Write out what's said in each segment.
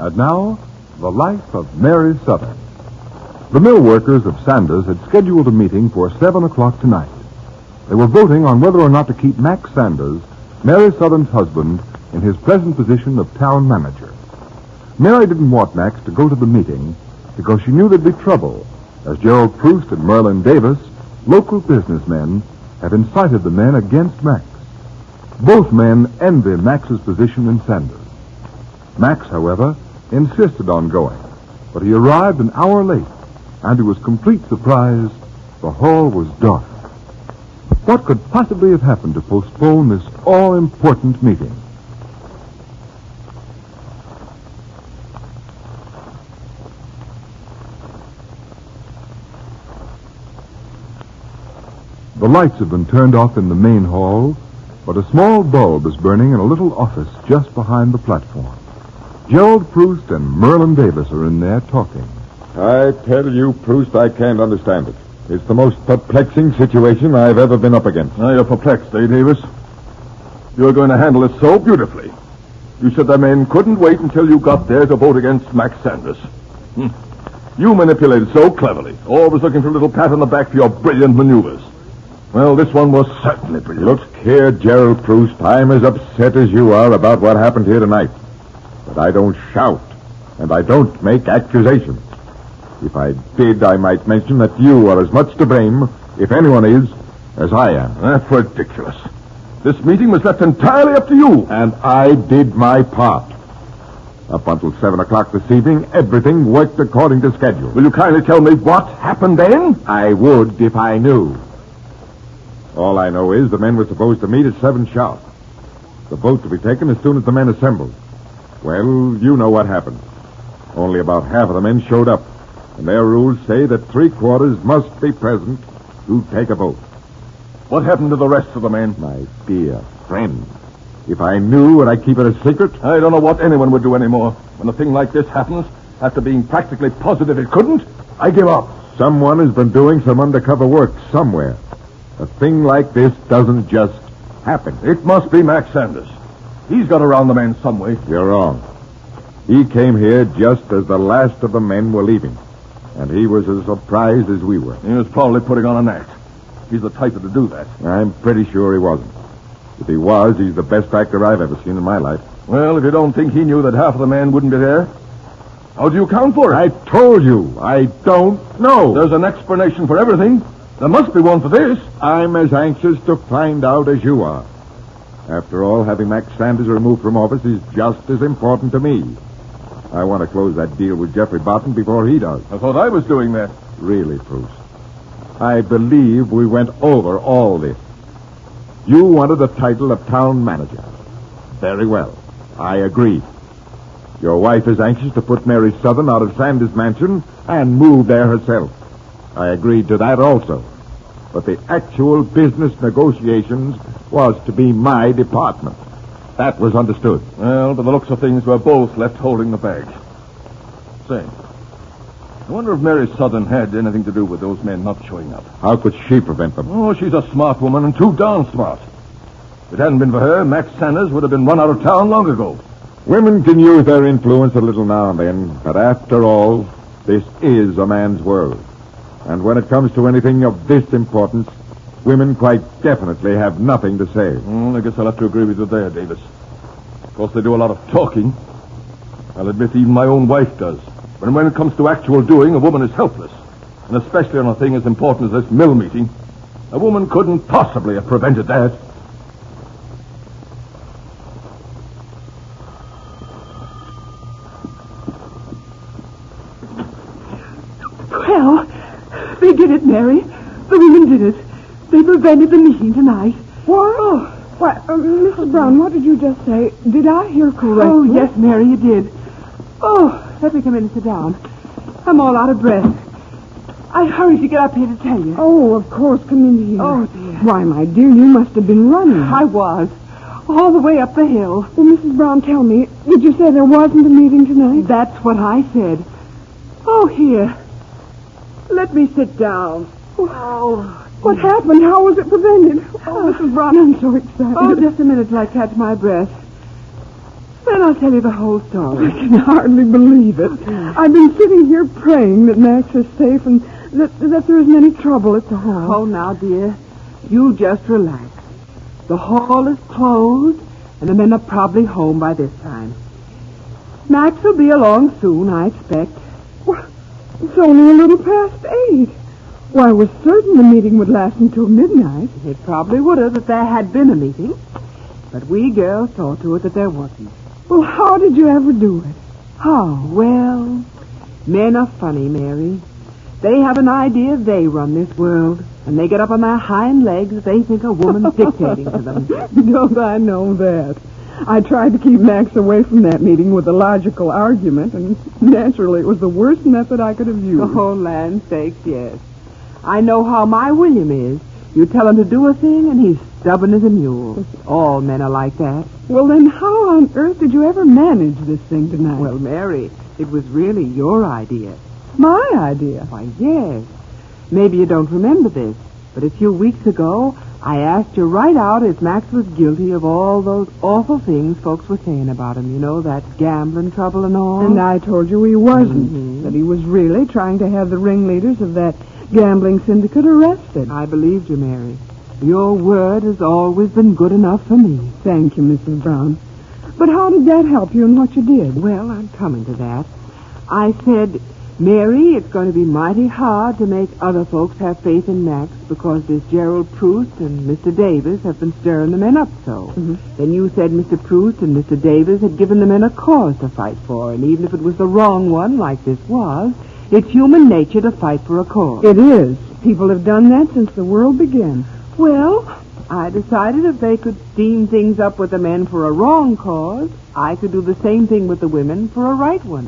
And now, the life of Mary Southern. The mill workers of Sanders had scheduled a meeting for 7 o'clock tonight. They were voting on whether or not to keep Max Sanders, Mary Southern's husband, in his present position of town manager. Mary didn't want Max to go to the meeting because she knew there'd be trouble, as Gerald Proust and Merlin Davis, local businessmen, had incited the men against Max. Both men envied Max's position in Sanders. Max, however, insisted on going, but he arrived an hour late, and to his complete surprise, the hall was dark. What could possibly have happened to postpone this all-important meeting? The lights have been turned off in the main hall, but a small bulb is burning in a little office just behind the platform. Gerald Proust and Merlin Davis are in there talking. I tell you, Proust, I can't understand it. It's the most perplexing situation I've ever been up against. Now you're perplexed, eh, Davis? You're going to handle it so beautifully. You said the men couldn't wait until you got there to vote against Max Sanders. You manipulated so cleverly, always looking for a little pat on the back for your brilliant maneuvers. Well, this one was certainly brilliant. Look here, Gerald Proust, I'm as upset as you are about what happened here tonight. But I don't shout, and I don't make accusations. If I did, I might mention that you are as much to blame, if anyone is, as I am. That's ridiculous. This meeting was left entirely up to you. And I did my part. Up until 7 o'clock this evening, everything worked according to schedule. Will you kindly tell me what happened then? I would if I knew. All I know is the men were supposed to meet at 7 sharp. The vote to be taken as soon as the men assembled. Well, you know what happened. Only about half of the men showed up, and their rules say that 3/4 must be present to take a vote. What happened to the rest of the men? My dear friend, if I knew, would I keep it a secret? I don't know what anyone would do anymore. When a thing like this happens, after being practically positive it couldn't, I give up. Someone has been doing some undercover work somewhere. A thing like this doesn't just happen. It must be Max Sanders. He's got around the men some way. You're wrong. He came here just as the last of the men were leaving, and he was as surprised as we were. He was probably putting on an act. He's the type to do that. I'm pretty sure he wasn't. If he was, he's the best actor I've ever seen in my life. Well, if you don't think he knew that half of the men wouldn't be there, how do you account for it? I told you, I don't know. There's an explanation for everything. There must be one for this. I'm as anxious to find out as you are. After all, having Max Sanders removed from office is just as important to me. I want to close that deal with Jeffrey Barton before he does. I thought I was doing that. Really, Proust. I believe we went over all this. You wanted the title of town manager. Very well. I agree. Your wife is anxious to put Mary Southern out of Sanders' mansion and move there herself. I agreed to that also. But the actual business negotiations was to be my department. That was understood. Well, by the looks of things, we're both left holding the bag. Say, I wonder if Mary Southern had anything to do with those men not showing up. How could she prevent them? Oh, she's a smart woman and too darn smart. If it hadn't been for her, Max Sanders would have been run out of town long ago. Women can use their influence a little now and then, but after all, this is a man's world. And when it comes to anything of this importance, women quite definitely have nothing to say. I guess I'll have to agree with you there, Davis. Of course, they do a lot of talking. I'll admit even my own wife does. But when it comes to actual doing, a woman is helpless. And especially on a thing as important as this mill meeting, a woman couldn't possibly have prevented that. Well, they did it, Mary. The women did it. They prevented the meeting tonight. What? Oh. Why, Mrs. Brown, what did you just say? Did I hear correctly? Oh, yes, Mary, you did. Oh, let me come in and sit down. I'm all out of breath. I hurried to get up here to tell you. Oh, of course, come in here. Oh, dear. Why, my dear, you must have been running. I was. All the way up the hill. Well, Mrs. Brown, tell me, did you say there wasn't a meeting tonight? That's what I said. Oh, here. Let me sit down. Oh. What happened? How was it prevented? Oh, Mrs. Brown, I'm so excited. Oh, just a minute till I catch my breath. Then I'll tell you the whole story. I can hardly believe it. I've been sitting here praying that Max is safe and that there isn't any trouble at the hall. Oh, now, dear, you just relax. The hall is closed, and the men are probably home by this time. Max will be along soon, I expect. Well, it's only a little past 8. Why, I was certain the meeting would last until midnight. It probably would have if there had been a meeting. But we girls saw to it that there wasn't. Well, how did you ever do it? How? Well, men are funny, Mary. They have an idea they run this world, and they get up on their hind legs if they think a woman's dictating to them. Don't I know that? I tried to keep Max away from that meeting with a logical argument, and naturally it was the worst method I could have used. Oh, land's sakes, yes. I know how my William is. You tell him to do a thing, and he's stubborn as a mule. All men are like that. Well, then how on earth did you ever manage this thing tonight? Well, Mary, it was really your idea. My idea? Why, yes. Maybe you don't remember this, but a few weeks ago, I asked you right out if Max was guilty of all those awful things folks were saying about him. You know, that gambling trouble and all. And I told you he wasn't. That he was really trying to have the ringleaders of that gambling syndicate arrested. I believed you, Mary. Your word has always been good enough for me. Thank you, Mrs. Brown. But how did that help you in what you did? Well, I'm coming to that. I said, Mary, it's going to be mighty hard to make other folks have faith in Max because this Gerald Proust and Mr. Davis have been stirring the men up so. Then you said Mr. Proust and Mr. Davis had given the men a cause to fight for, and even if it was the wrong one, like this was, it's human nature to fight for a cause. It is. People have done that since the world began. Well, I decided if they could steam things up with the men for a wrong cause, I could do the same thing with the women for a right one.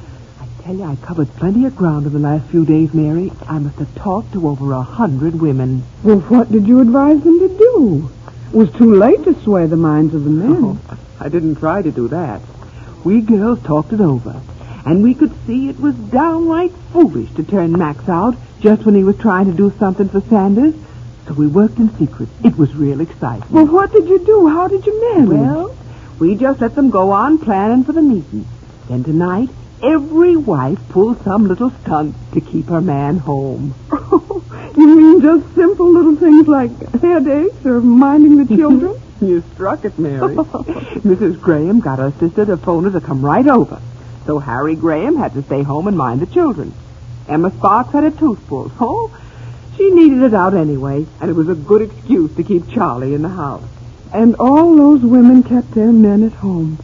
I tell you, I covered plenty of ground in the last few days, Mary. I must have talked to over 100 women. Well, what did you advise them to do? It was too late to sway the minds of the men. Oh, I didn't try to do that. We girls talked it over, and we could see it was downright foolish to turn Max out just when he was trying to do something for Sanders. So we worked in secret. It was real exciting. Well, what did you do? How did you manage? Well, we just let them go on planning for the meeting. Then tonight, every wife pulls some little stunt to keep her man home. You mean just simple little things like headaches or minding the children? You struck it, Mary. Mrs. Graham got her sister to phone her to come right over. So Harry Graham had to stay home and mind the children. Emma Sparks had a tooth pulled. Oh, she needed it out anyway, and it was a good excuse to keep Charlie in the house. And all those women kept their men at home.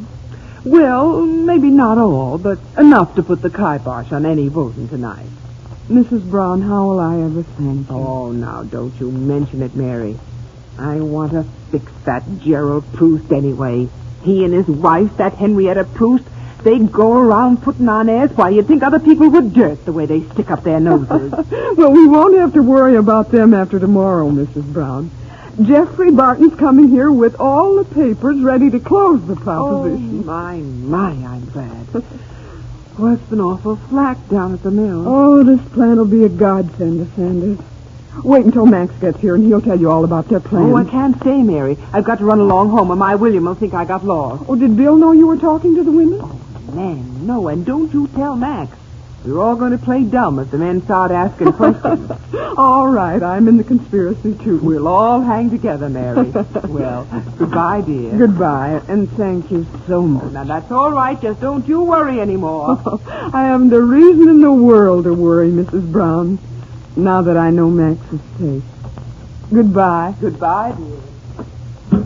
Well, maybe not all, but enough to put the kibosh on any voting tonight. Mrs. Brown, how will I ever thank you? Oh, now, don't you mention it, Mary. I want to fix that Gerald Proust anyway. He and his wife, that Henrietta Proust, they go around putting on airs. Why, you'd think other people were dirt the way they stick up their noses. Well, we won't have to worry about them after tomorrow, Mrs. Brown. Jeffrey Barton's coming here with all the papers ready to close the proposition. Oh, my, I'm glad. Well, it's been awful slack down at the mill. Oh, this plan will be a godsend to Sanders. Wait until Max gets here, and he'll tell you all about their plans. Oh, I can't stay, Mary. I've got to run along home, or my William will think I got lost. Oh, did Bill know you were talking to the women? Oh, man, no, and don't you tell Max. We're all going to play dumb if the men start asking questions. All right, I'm in the conspiracy, too. We'll all hang together, Mary. Well, goodbye, dear. Goodbye, and thank you so much. Now, that's all right. Just don't you worry anymore. I haven't a reason in the world to worry, Mrs. Brown, now that I know Max is safe. Goodbye. Goodbye, dear.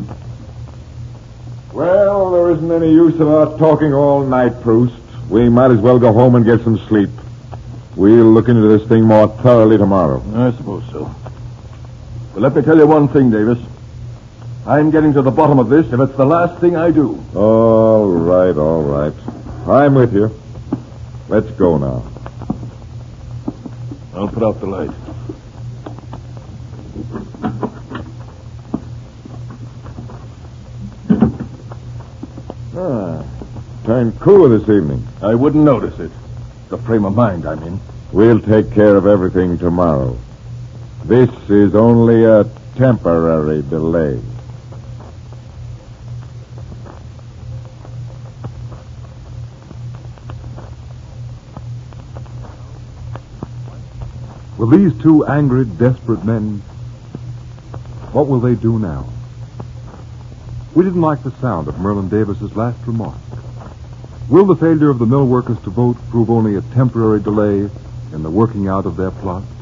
Well, there isn't any use of our talking all night, Proust. We might as well go home and get some sleep. We'll look into this thing more thoroughly tomorrow. I suppose so. But let me tell you one thing, Davis. I'm getting to the bottom of this if it's the last thing I do. All right. I'm with you. Let's go now. I'll put out the light. Turned cooler this evening. I wouldn't notice it. The frame of mind I'm in. We'll take care of everything tomorrow. This is only a temporary delay. Will these two angry, desperate men, what will they do now? We didn't like the sound of Merlin Davis's last remark. Will the failure of the mill workers to vote prove only a temporary delay in the working out of their plot?